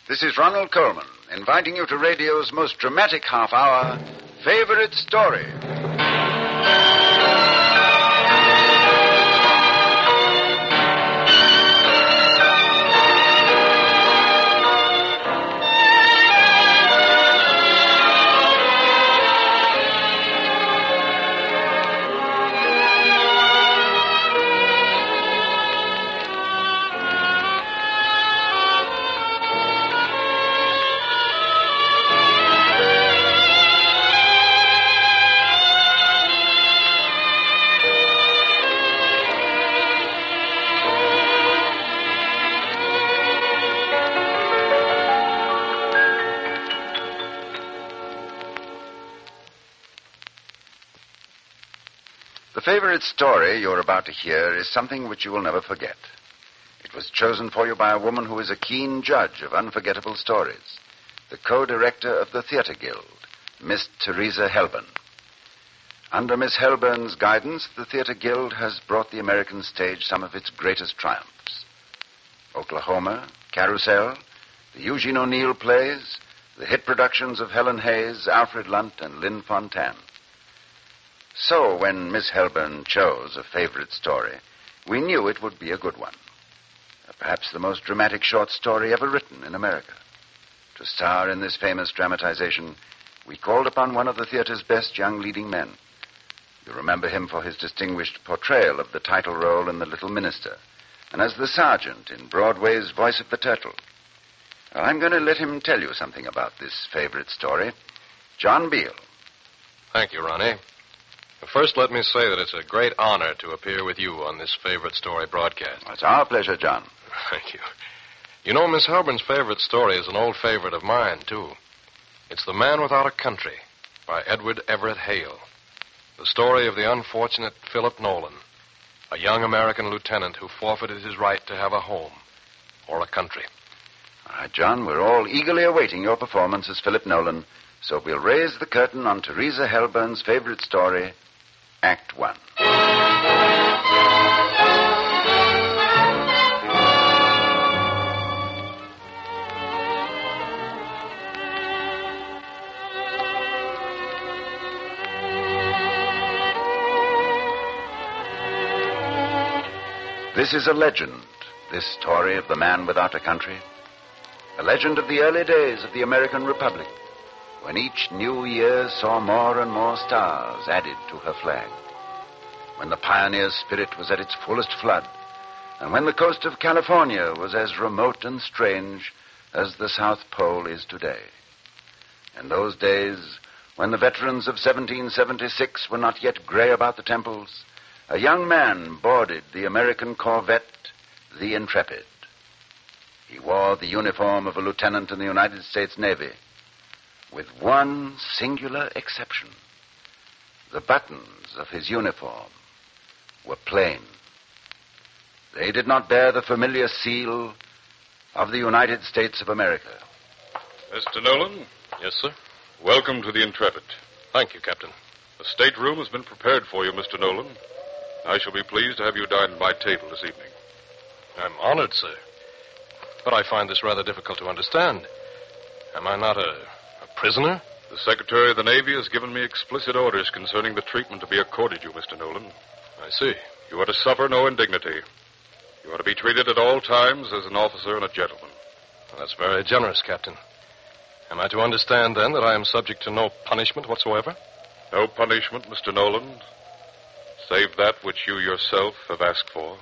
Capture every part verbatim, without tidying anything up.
This is Ronald Coleman, inviting you to radio's most dramatic half hour, Favorite Story. The favorite story you're about to hear is something which you will never forget. It was chosen for you by a woman who is a keen judge of unforgettable stories, the co-director of the Theater Guild, Miss Teresa Helburn. Under Miss Helburn's guidance, the Theater Guild has brought the American stage some of its greatest triumphs. Oklahoma, Carousel, the Eugene O'Neill plays, the hit productions of Helen Hayes, Alfred Lunt, and Lynn Fontanne. So, when Miss Helburn chose a favorite story, we knew it would be a good one. Perhaps the most dramatic short story ever written in America. To star in this famous dramatization, we called upon one of the theater's best young leading men. You remember him for his distinguished portrayal of the title role in The Little Minister, and as the sergeant in Broadway's Voice of the Turtle. Well, I'm going to let him tell you something about this favorite story. John Beale. Thank you, Ronnie. First, let me say that it's a great honor to appear with you on this favorite story broadcast. It's our pleasure, John. Thank you. You know, Miss Helburn's favorite story is an old favorite of mine, too. It's The Man Without a Country by Edward Everett Hale. The story of the unfortunate Philip Nolan, a young American lieutenant who forfeited his right to have a home or a country. All right, John, we're all eagerly awaiting your performance as Philip Nolan, so we'll raise the curtain on Teresa Helburn's favorite story, Act One. This is a legend, this story of the man without a country. A legend of the early days of the American Republic, when each new year saw more and more stars added to her flag, when the pioneer spirit was at its fullest flood, and when the coast of California was as remote and strange as the South Pole is today. In those days, when the veterans of seventeen seventy-six were not yet gray about the temples, a young man boarded the American corvette, the Intrepid. He wore the uniform of a lieutenant in the United States Navy, with one singular exception. The buttons of his uniform were plain. They did not bear the familiar seal of the United States of America. Mister Nolan? Yes, sir? Welcome to the Intrepid. Thank you, Captain. The stateroom has been prepared for you, Mister Nolan. I shall be pleased to have you dine at my table this evening. I'm honored, sir. But I find this rather difficult to understand. Am I not a, a prisoner? The Secretary of the Navy has given me explicit orders concerning the treatment to be accorded you, Mister Nolan. I see. You are to suffer no indignity. You are to be treated at all times as an officer and a gentleman. Well, that's very generous, Captain. Am I to understand, then, that I am subject to no punishment whatsoever? No punishment, Mister Nolan, save that which you yourself have asked for.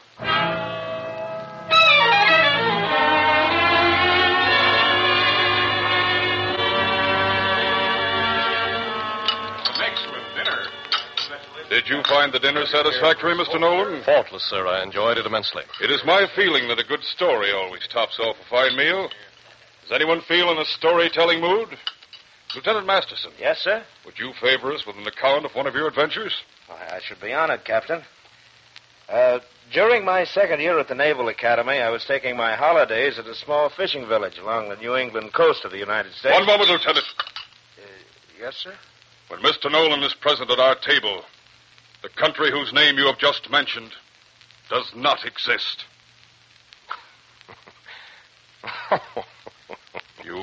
Did you find the dinner satisfactory, Mister Nolan? Faultless, sir. I enjoyed it immensely. It is my feeling that a good story always tops off a fine meal. Does anyone feel in a storytelling mood? Lieutenant Masterson. Yes, sir? Would you favor us with an account of one of your adventures? I, I should be honored, Captain. Uh, during my second year at the Naval Academy, I was taking my holidays at a small fishing village along the New England coast of the United States. One moment, Lieutenant. Uh, yes, sir? When Mister Nolan is present at our table, the country whose name you have just mentioned does not exist.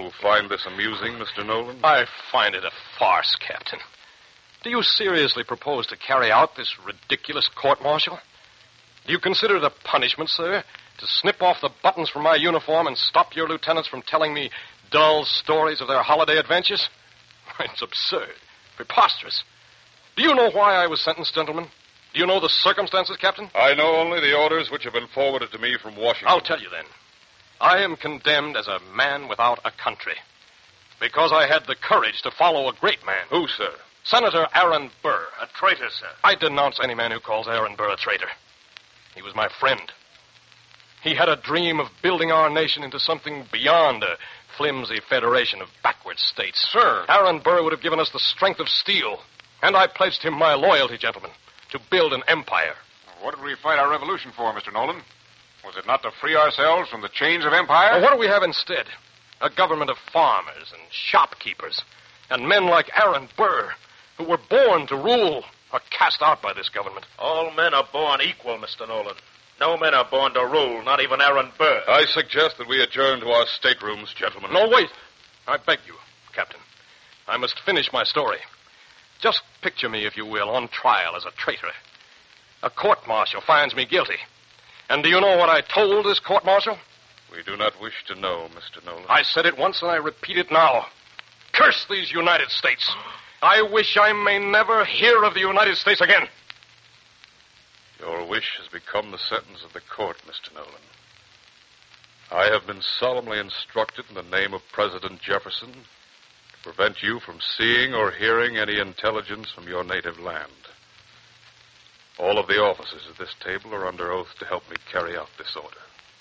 You find this amusing, Mister Nolan? I find it a farce, Captain. Do you seriously propose to carry out this ridiculous court-martial? Do you consider it a punishment, sir, to snip off the buttons from my uniform and stop your lieutenants from telling me dull stories of their holiday adventures? It's absurd, preposterous. Do you know why I was sentenced, gentlemen? Do you know the circumstances, Captain? I know only the orders which have been forwarded to me from Washington. I'll tell you then. I am condemned as a man without a country because I had the courage to follow a great man. Who, sir? Senator Aaron Burr. A traitor, sir. I denounce any man who calls Aaron Burr a traitor. He was my friend. He had a dream of building our nation into something beyond a flimsy federation of backward states. Sir. Aaron Burr would have given us the strength of steel, and I pledged him my loyalty, gentlemen, to build an empire. What did we fight our revolution for, Mister Nolan? Was it not to free ourselves from the chains of empire? Well, what do we have instead? A government of farmers and shopkeepers, and men like Aaron Burr, who were born to rule, are cast out by this government. All men are born equal, Mister Nolan. No men are born to rule, not even Aaron Burr. I suggest that we adjourn to our staterooms, gentlemen. No, wait. I beg you, Captain. I must finish my story. Just picture me, if you will, on trial as a traitor. A court-martial finds me guilty. And do you know what I told this court-martial? We do not wish to know, Mister Nolan. I said it once and I repeat it now. Curse these United States. I wish I may never hear of the United States again. Your wish has become the sentence of the court, Mister Nolan. I have been solemnly instructed in the name of President Jefferson to prevent you from seeing or hearing any intelligence from your native land. All of the officers at this table are under oath to help me carry out this order.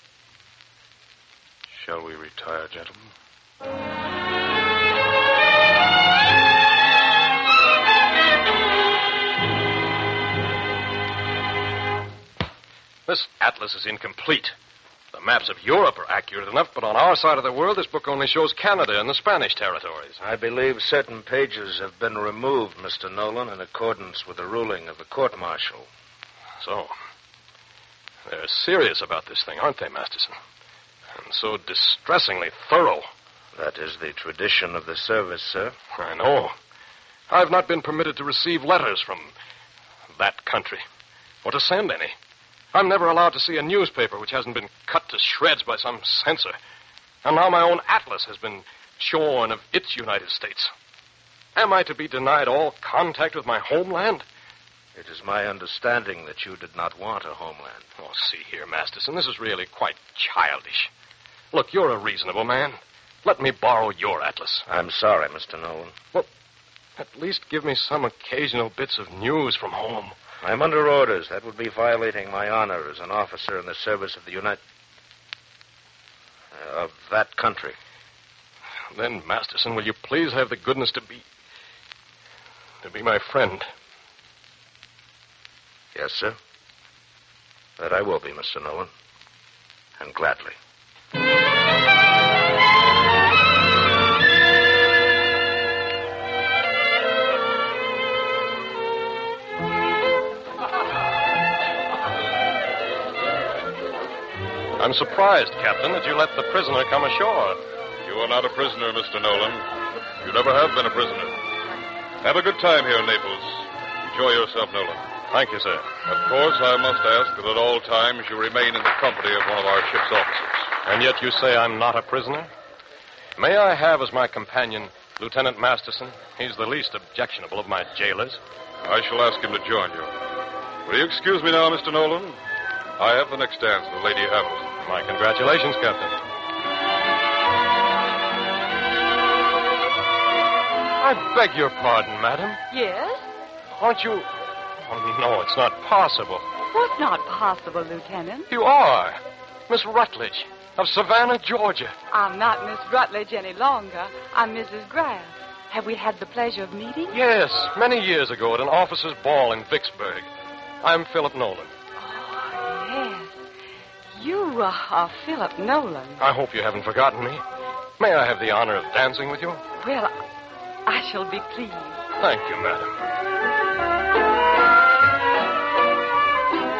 Shall we retire, gentlemen? This atlas is incomplete. The maps of Europe are accurate enough, but on our side of the world, this book only shows Canada and the Spanish territories. I believe certain pages have been removed, Mister Nolan, in accordance with the ruling of the court-martial. So, they're serious about this thing, aren't they, Masterson? And so distressingly thorough. That is the tradition of the service, sir. I know. I've not been permitted to receive letters from that country, or to send any. I'm never allowed to see a newspaper which hasn't been cut to shreds by some censor. And now my own atlas has been shorn of its United States. Am I to be denied all contact with my homeland? It is my understanding that you did not want a homeland. Oh, see here, Masterson, this is really quite childish. Look, you're a reasonable man. Let me borrow your atlas. I'm sorry, Mister Nolan. Well, at least give me some occasional bits of news from home. I'm under orders. That would be violating my honor as an officer in the service of the United... Uh, of that country. Then, Masterson, will you please have the goodness to be... to be my friend? Yes, sir. That I will be, Mister Nolan. And gladly. I'm surprised, Captain, that you let the prisoner come ashore. You are not a prisoner, Mister Nolan. You never have been a prisoner. Have a good time here in Naples. Enjoy yourself, Nolan. Thank you, sir. Of course, I must ask that at all times you remain in the company of one of our ship's officers. And yet you say I'm not a prisoner? May I have as my companion Lieutenant Masterson? He's the least objectionable of my jailers. I shall ask him to join you. Will you excuse me now, Mister Nolan? I have the next dance with Lady Hamilton. My congratulations, Captain. I beg your pardon, madam. Yes? Aren't you... Oh, no, it's not possible. What's not possible, Lieutenant? You are. Miss Rutledge of Savannah, Georgia. I'm not Miss Rutledge any longer. I'm Missus Graff. Have we had the pleasure of meeting? Yes, many years ago at an officers' ball in Vicksburg. I'm Philip Nolan. Oh, yes. You uh, are Philip Nolan. I hope you haven't forgotten me. May I have the honor of dancing with you? Well, I shall be pleased. Thank you, madam.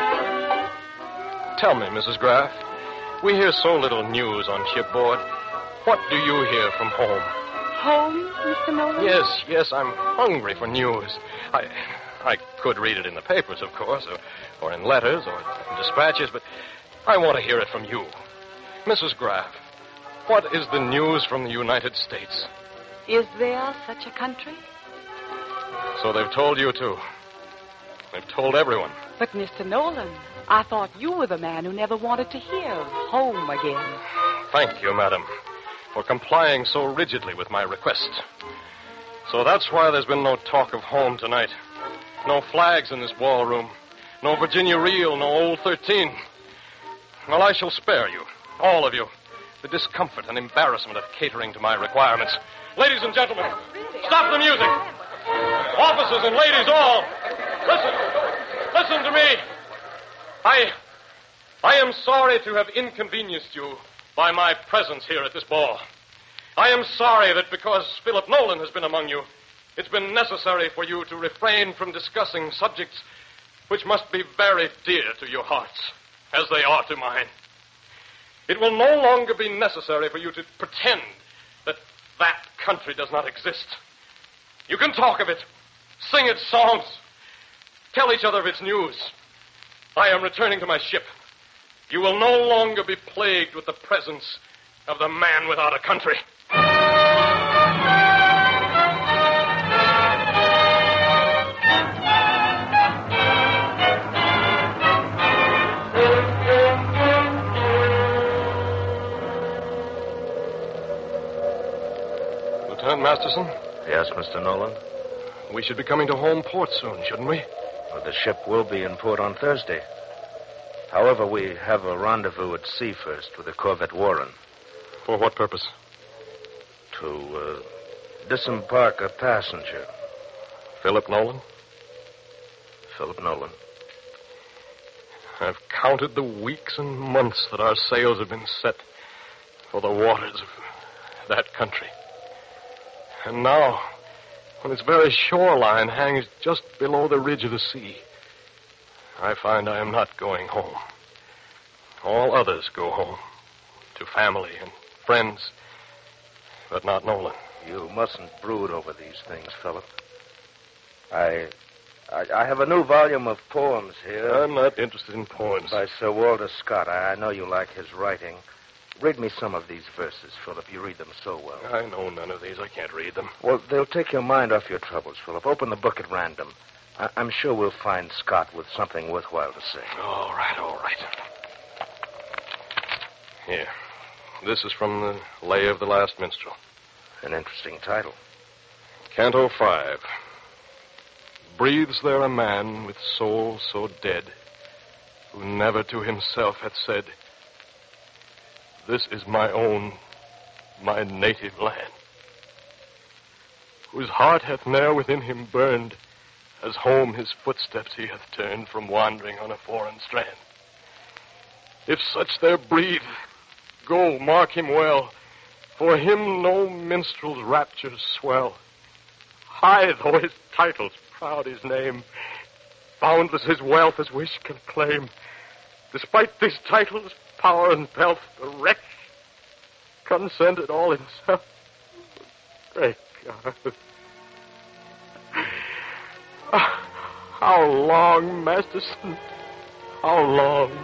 Tell me, Missus Graff, we hear so little news on shipboard. What do you hear from home? Home, Mister Nolan? Yes, yes, I'm hungry for news. I I could read it in the papers, of course, or, or in letters, or dispatches, but I want to hear it from you. Missus Graff, what is the news from the United States? Is there such a country? So they've told you, too. They've told everyone. But, Mister Nolan, I thought you were the man who never wanted to hear of home again. Thank you, madam, for complying so rigidly with my request. So that's why there's been no talk of home tonight. No flags in this ballroom. No Virginia reel, no Old Thirteen. Well, I shall spare you, all of you, the discomfort and embarrassment of catering to my requirements. Ladies and gentlemen, stop the music. Officers and ladies all, listen. Listen to me. I... I am sorry to have inconvenienced you by my presence here at this ball. I am sorry that because Philip Nolan has been among you, it's been necessary for you to refrain from discussing subjects which must be very dear to your hearts, as they are to mine. It will no longer be necessary for you to pretend that that country does not exist. You can talk of it, sing its songs, tell each other of its news. I am returning to my ship. You will no longer be plagued with the presence of the man without a country. Lieutenant Masterson? Yes, Mister Nolan? We should be coming to home port soon, shouldn't we? Well, the ship will be in port on Thursday. However, we have a rendezvous at sea first with the corvette Warren. For what purpose? To uh, disembark a passenger. Philip Nolan? Philip Nolan. I've counted the weeks and months that our sails have been set for the waters of that country. And now, when its very shoreline hangs just below the ridge of the sea, I find I am not going home. All others go home, to family and friends, but not Nolan. You mustn't brood over these things, Philip. I, I, I have a new volume of poems here. I'm not interested in poems. By Sir Walter Scott. I, I know you like his writing. Read me some of these verses, Philip. You read them so well. I know none of these. I can't read them. Well, they'll take your mind off your troubles, Philip. Open the book at random. I- I'm sure we'll find Scott with something worthwhile to say. All right, all right. Here. This is from the Lay of the Last Minstrel. An interesting title. Canto five. Breathes there a man with soul so dead, who never to himself had said, "This is my own, my native land," whose heart hath ne'er within him burned, as home his footsteps he hath turned from wandering on a foreign strand. If such there breathe, go, mark him well, for him no minstrel's raptures swell. High though his titles, proud his name, boundless his wealth as wish can claim, despite these titles, power and pelf, the wretch consented all himself. Thank God. How long, Masterson? How long?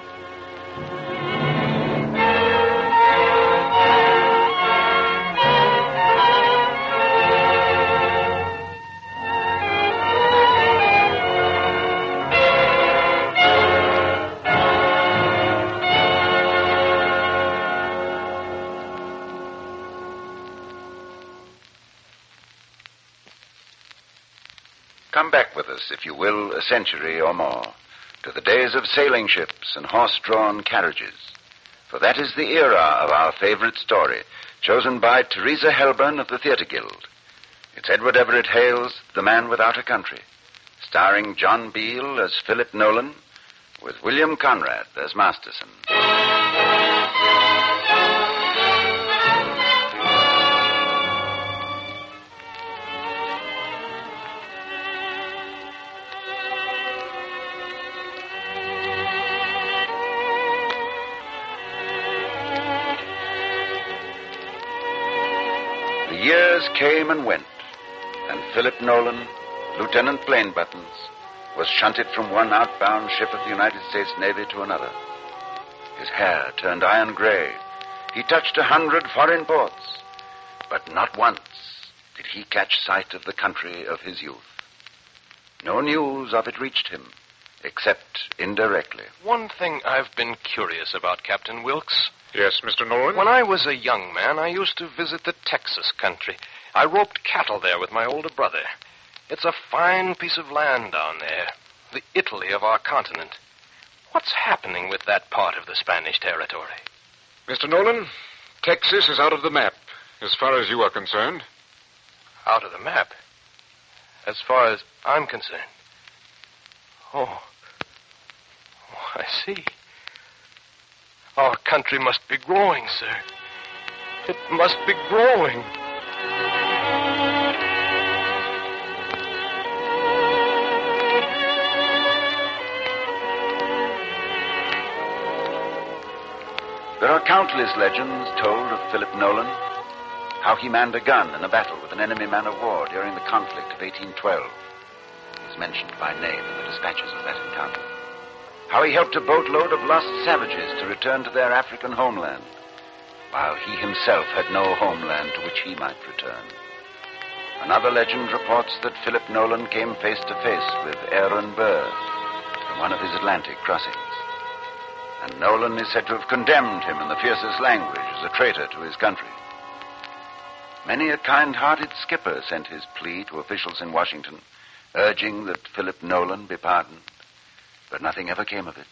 Come back with us, if you will, a century or more, to the days of sailing ships and horse-drawn carriages. For that is the era of our favorite story, chosen by Teresa Helburn of the Theatre Guild. It's Edward Everett Hale's The Man Without a Country, starring John Beale as Philip Nolan, with William Conrad as Masterson. years came and went, and Philip Nolan, Lieutenant Plain Buttons, was shunted from one outbound ship of the United States Navy to another. His hair turned iron gray. He touched a hundred foreign ports, but not once did he catch sight of the country of his youth. No news of it reached him, except indirectly. One thing I've been curious about, Captain Wilkes. Yes, Mister Nolan? When I was a young man, I used to visit the Texas country. I roped cattle there with my older brother. It's a fine piece of land down there, the Italy of our continent. What's happening with that part of the Spanish territory? Mister Nolan, Texas is out of the map, as far as you are concerned. Out of the map? As far as I'm concerned. Oh. Oh, I see. Our country must be growing, sir. It must be growing. There are countless legends told of Philip Nolan, how he manned a gun in a battle with an enemy man of war during the conflict of eighteen twelve. He is mentioned by name in the dispatches of that encounter. How he helped a boatload of lost savages to return to their African homeland, while he himself had no homeland to which he might return. Another legend reports that Philip Nolan came face to face with Aaron Burr from one of his Atlantic crossings. And Nolan is said to have condemned him in the fiercest language as a traitor to his country. Many a kind-hearted skipper sent his plea to officials in Washington, urging that Philip Nolan be pardoned, but nothing ever came of it.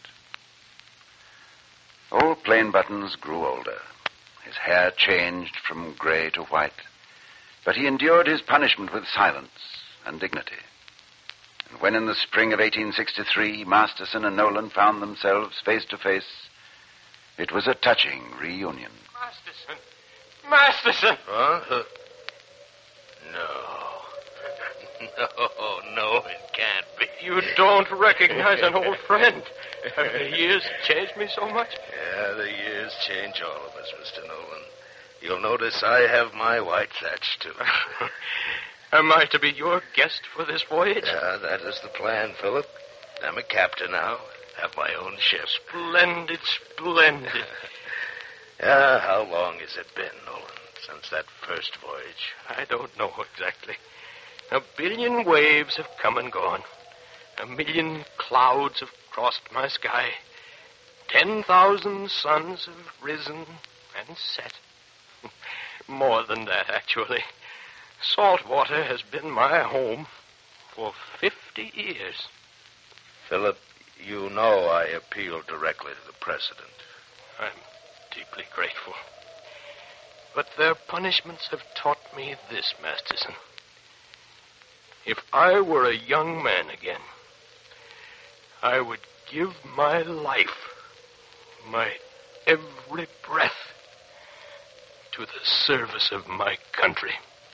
Old Plain Buttons grew older. His hair changed from gray to white, but he endured his punishment with silence and dignity. And when in the spring of eighteen sixty-three, Masterson and Nolan found themselves face to face, it was a touching reunion. Masterson! Masterson! Huh? No. No, no, it can't be. You don't recognize an old friend. Have the years changed me so much? Yeah, the years change all of us, Mister Nolan. You'll notice I have my white thatch, too. Am I to be your guest for this voyage? Yeah, that is the plan, Philip. I'm a captain now. Have my own ship. Splendid, splendid. Yeah, how long has it been, Nolan, since that first voyage? I don't know exactly. A billion waves have come and gone. A million clouds have crossed my sky. Ten thousand suns have risen and set. More than that, actually. Salt water has been my home for fifty years. Philip, you know I appealed directly to the president. I'm deeply grateful. But their punishments have taught me this, Masterson. If I were a young man again, I would give my life, my every breath, to the service of my country.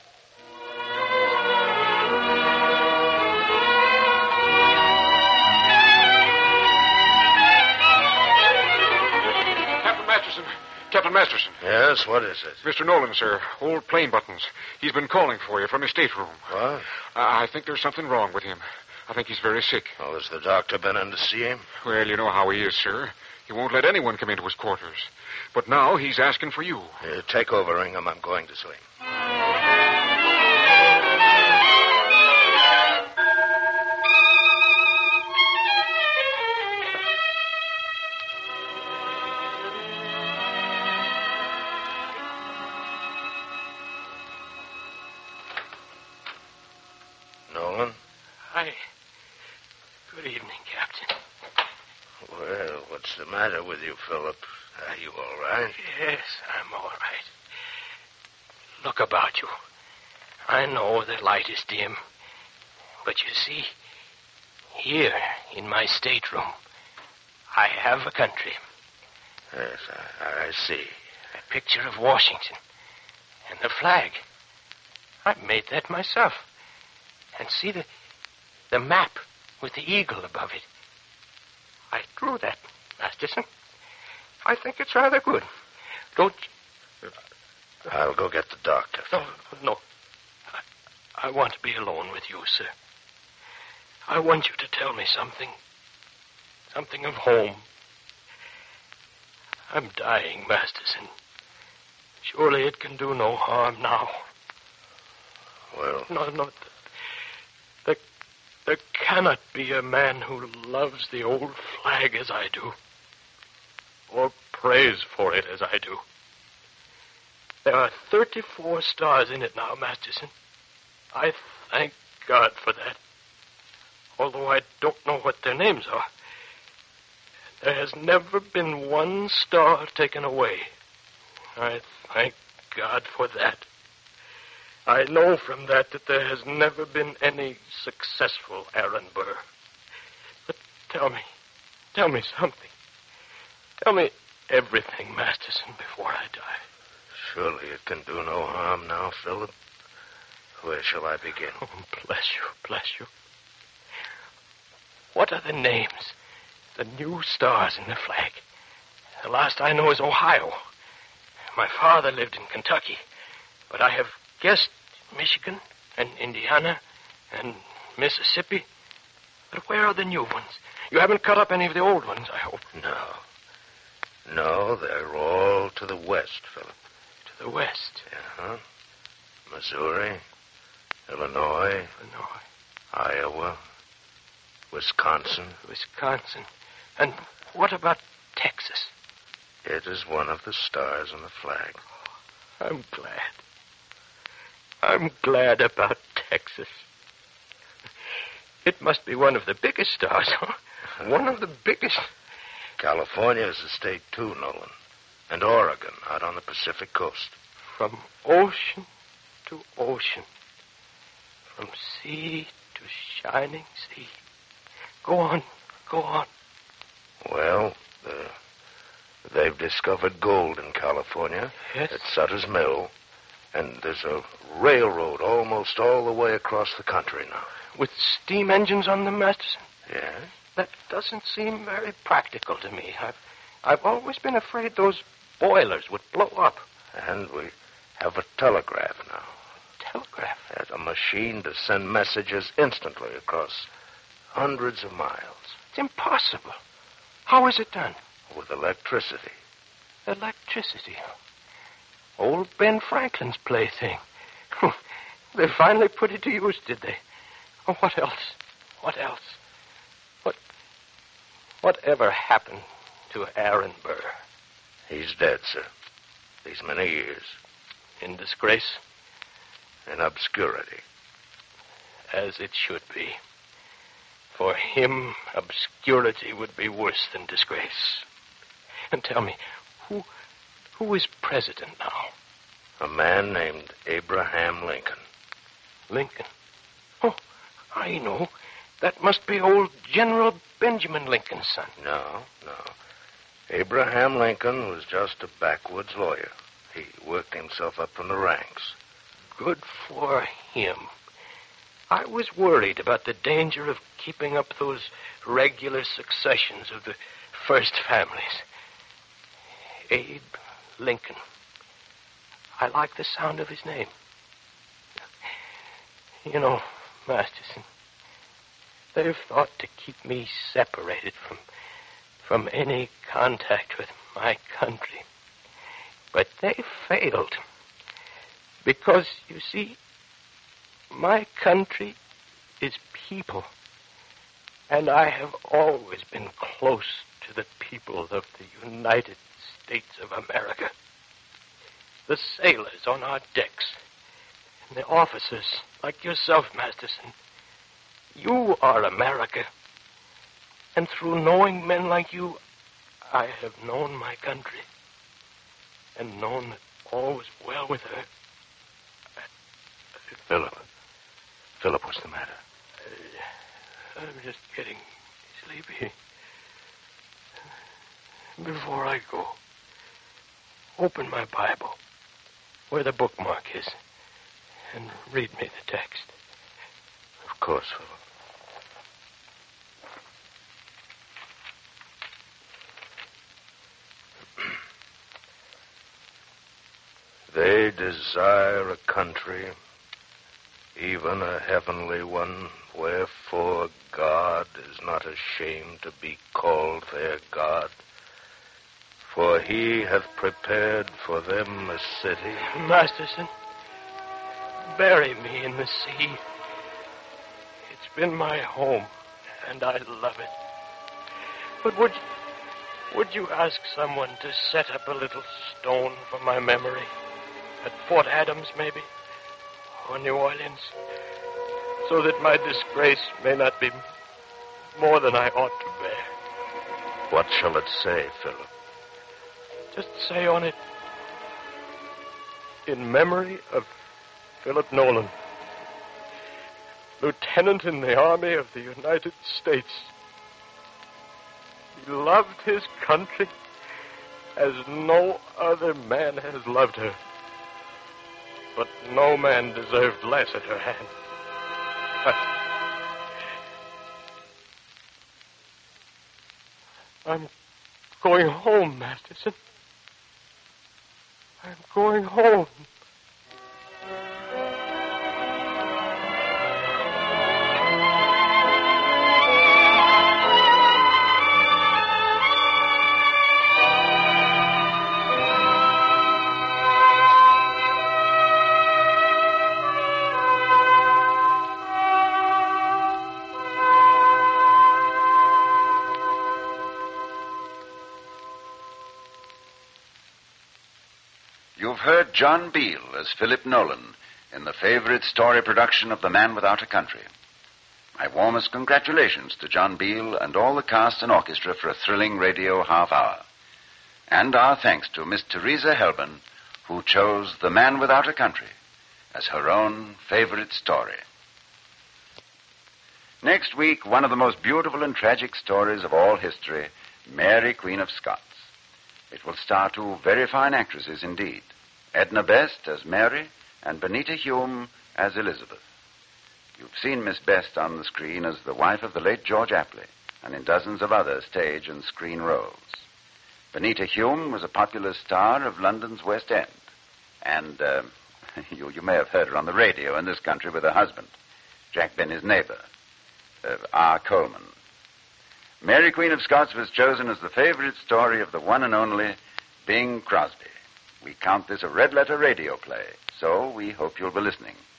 Captain Masterson. Captain Masterson. Yes, what is it? Mister Nolan, sir. Old Plain Buttons. He's been calling for you from his stateroom. What? I, I think there's something wrong with him. I think he's very sick. Oh, has the doctor been in to see him? Well, you know how he is, sir. He won't let anyone come into his quarters. But now he's asking for you. Uh, take over, Ingham. I'm going to see him. Nolan? Hi. Good evening, Captain. Well, what's the matter with you, Philip? Are you all right? Yes, I'm all right. Look about you. I know the light is dim. But you see, here in my stateroom, I have a country. Yes, I, I see. A picture of Washington. And the flag. I made that myself. And see the, the map with the eagle above it. I drew that, Masterson. I think it's rather good. Don't you? I'll go get the doctor. No, no. I, I want to be alone with you, sir. I want you to tell me something. Something of home. I'm dying, Masterson. Surely it can do no harm now. Well... No, no. There, there cannot be a man who loves the old flag as I do. Or prays for it as I do. There are thirty-four stars in it now, Masterson. I thank God for that. Although I don't know what their names are. There has never been one star taken away. I thank God for that. I know from that that there has never been any successful Aaron Burr. But tell me, tell me something. Tell me everything, Masterson, before I die. Surely it can do no harm now, Philip. Where shall I begin? Oh, bless you, bless you. What are the names? The new stars in the flag. The last I know is Ohio. My father lived in Kentucky, but I have guessed Michigan and Indiana and Mississippi. But where are the new ones? You haven't cut up any of the old ones, I hope. No. No, they're all to the west, Philip. To the west? Uh-huh. Missouri, Illinois, Illinois, Iowa, Wisconsin. Wisconsin. And what about Texas? It is one of the stars on the flag. I'm glad. I'm glad about Texas. It must be one of the biggest stars, huh? One of the biggest. California is a state, too, Nolan. And Oregon, out on the Pacific coast. From ocean to ocean. From sea to shining sea. Go on, go on. Well, uh, they've discovered gold in California. Yes? At Sutter's Mill. And there's a railroad almost all the way across the country now. With steam engines on them, Masterson? Yeah? That doesn't seem very practical to me. I've, I've always been afraid those boilers would blow up. And we have a telegraph now. Telegraph? There's a machine to send messages instantly across hundreds of miles. It's impossible. How is it done? With electricity. Electricity? Old Ben Franklin's plaything. They finally put it to use, did they? Oh, what else? What else? What... Whatever happened to Aaron Burr? He's dead, sir. These many years. In disgrace? In obscurity. As it should be. For him, obscurity would be worse than disgrace. And tell me, who who is president now? A man named Abraham Lincoln. Lincoln? Oh, I know. That must be old General Benjamin Lincoln's son. No, no. Abraham Lincoln was just a backwoods lawyer. He worked himself up from the ranks. Good for him. I was worried about the danger of keeping up those regular successions of the first families. Abe Lincoln. I like the sound of his name. You know, Masterson, they've thought to keep me separated from, from any contact with my country. But they failed. Because, you see, my country is people. And I have always been close to the people of the United States of America. The sailors on our decks. And the officers, like yourself, Masterson. You are America. And through knowing men like you, I have known my country. And known that all was well with her. Philip. Philip, what's the matter? Uh, I'm just getting sleepy. Before I go, open my Bible, where the bookmark is, and read me the text. Of course, Philip. They desire a country, even a heavenly one, wherefore God is not ashamed to be called their God. For he hath prepared for them a city. Masterson, bury me in the sea. It's been my home, and I love it. But would would you ask someone to set up a little stone for my memory? At Fort Adams, maybe? Or New Orleans? So that my disgrace may not be more than I ought to bear. What shall it say, Philip? Just say on it, in memory of Philip Nolan, Lieutenant in the Army of the United States. He loved his country as no other man has loved her. But no man deserved less at her hand. I'm going home, Masterson. I'm going home. You've heard John Beale as Philip Nolan in the favorite story production of The Man Without a Country. My warmest congratulations to John Beale and all the cast and orchestra for a thrilling radio half hour. And our thanks to Miss Teresa Helban, who chose The Man Without a Country as her own favorite story. Next week, one of the most beautiful and tragic stories of all history, Mary, Queen of Scots. It will star two very fine actresses indeed, Edna Best as Mary and Benita Hume as Elizabeth. You've seen Miss Best on the screen as the wife of the late George Apley and in dozens of other stage and screen roles. Benita Hume was a popular star of London's West End, and uh, you, you may have heard her on the radio in this country with her husband, Jack Benny's neighbor, uh, R. Coleman. Mary, Queen of Scots was chosen as the favorite story of the one and only Bing Crosby. We count this a red-letter radio play, so we hope you'll be listening.